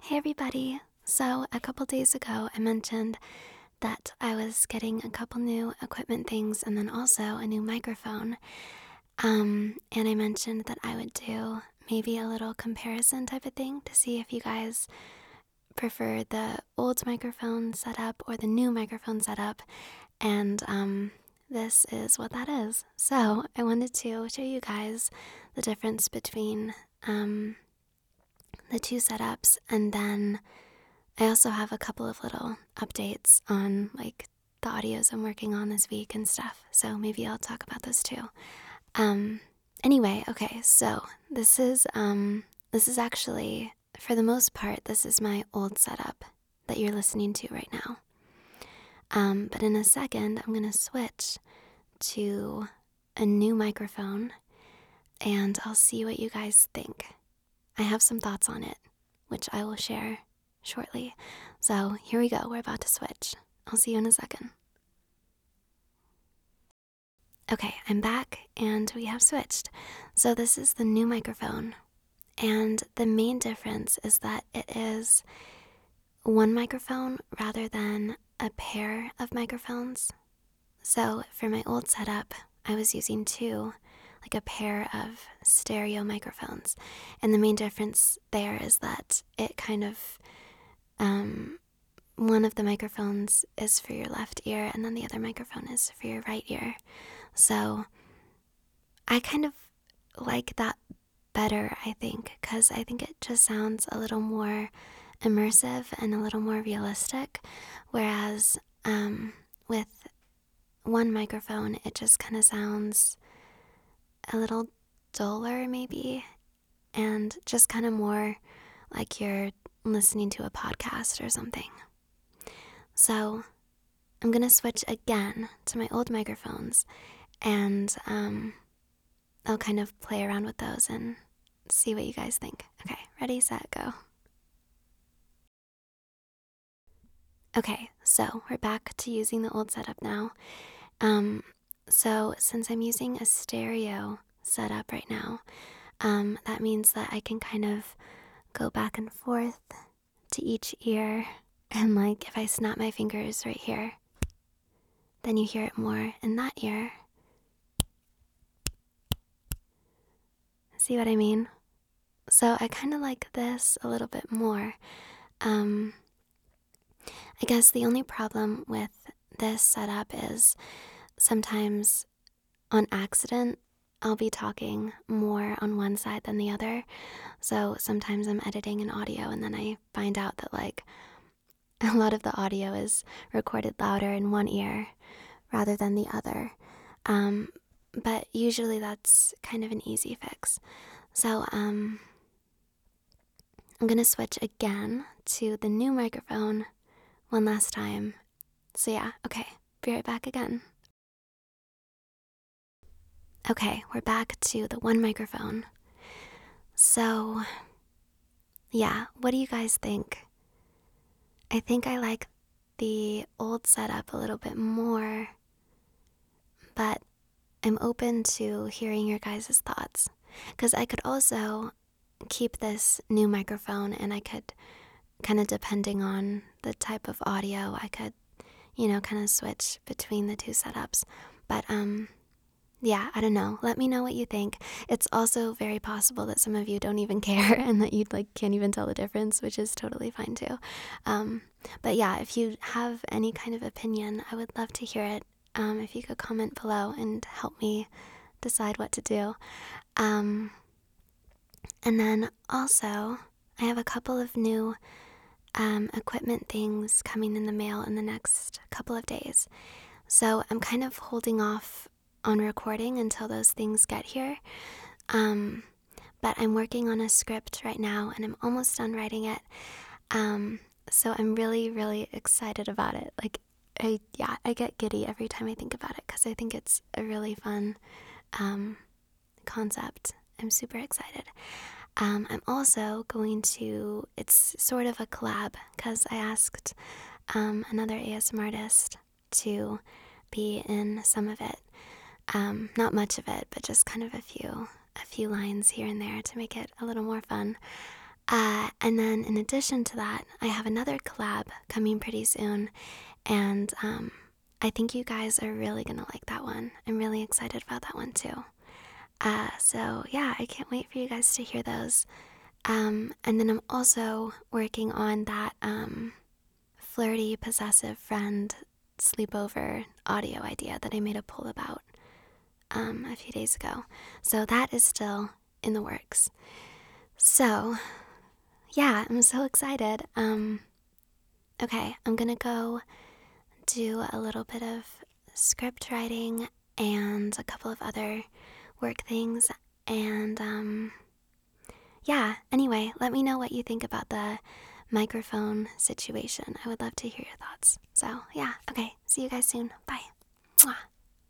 Hey everybody! So a couple days ago I mentioned that I was getting a couple new equipment things and then also a new microphone. And I mentioned that I would do maybe a little comparison type of thing to see if you guys prefer the old microphone setup or the new microphone setup. And this is what that is. So I wanted to show you guys the difference between the two setups, and then I also have a couple of little updates on like the audios I'm working on this week and stuff. So maybe I'll talk about those too. Anyway, okay, so this is actually, for the most part, this is my old setup that you're listening to right now. But in a second, I'm gonna switch to a new microphone and I'll see what you guys think. I have some thoughts on it, which I will share shortly. So here we go, we're about to switch. I'll see you in a second. Okay, I'm back and we have switched. So this is the new microphone. And the main difference is that it is one microphone rather than a pair of microphones. So for my old setup, I was using two, like a pair of stereo microphones. And the main difference there is that it kind of, one of the microphones is for your left ear and then the other microphone is for your right ear. So I kind of like that better, I think, because I think it just sounds a little more immersive and a little more realistic. Whereas with one microphone, it just kind of sounds a little duller, maybe, and just kind of more like you're listening to a podcast or something. So I'm gonna switch again to my old microphones and I'll kind of play around with those and see what you guys think. Okay, ready, set, go. Okay, so we're back to using the old setup now. So since I'm using a stereo setup right now, that means that I can kind of go back and forth to each ear, and like if I snap my fingers right here, then you hear it more in that ear. See what I mean? So I kind of like this a little bit more. I guess the only problem with this setup is sometimes on accident I'll be talking more on one side than the other. So sometimes I'm editing an audio and then I find out that like a lot of the audio is recorded louder in one ear rather than the other. But usually that's kind of an easy fix. So I'm gonna switch again to the new microphone one last time. So yeah, okay, be right back again. Okay, we're back to the one microphone. So yeah, what do you guys think? I think I like the old setup a little bit more, but I'm open to hearing your guys' thoughts. Because I could also keep this new microphone and I could, kind of depending on the type of audio, I could, kind of switch between the two setups. But yeah, I don't know. Let me know what you think. It's also very possible that some of you don't even care and that you can't even tell the difference, which is totally fine too. But yeah, if you have any kind of opinion, I would love to hear it. If you could comment below and help me decide what to do. And then also, I have a couple of new equipment things coming in the mail in the next couple of days. So I'm kind of holding off on recording until those things get here. But I'm working on a script right now and I'm almost done writing it. So I'm really, really excited about it. I get giddy every time I think about it because I think it's a really fun concept. I'm super excited. I'm also going to, it's sort of a collab because I asked another ASMR artist to be in some of it. Not much of it, but just kind of a few lines here and there to make it a little more fun. And then in addition to that, I have another collab coming pretty soon, and I think you guys are really gonna like that one. I'm really excited about that one too. So yeah, I can't wait for you guys to hear those. And then I'm also working on that flirty, possessive friend sleepover audio idea that I made a poll about a few days ago. So that is still in the works. So yeah, I'm so excited. Okay, I'm gonna go do a little bit of script writing and a couple of other work things. And yeah, anyway, let me know what you think about the microphone situation. I would love to hear your thoughts. So yeah, okay, see you guys soon. Bye. Mwah.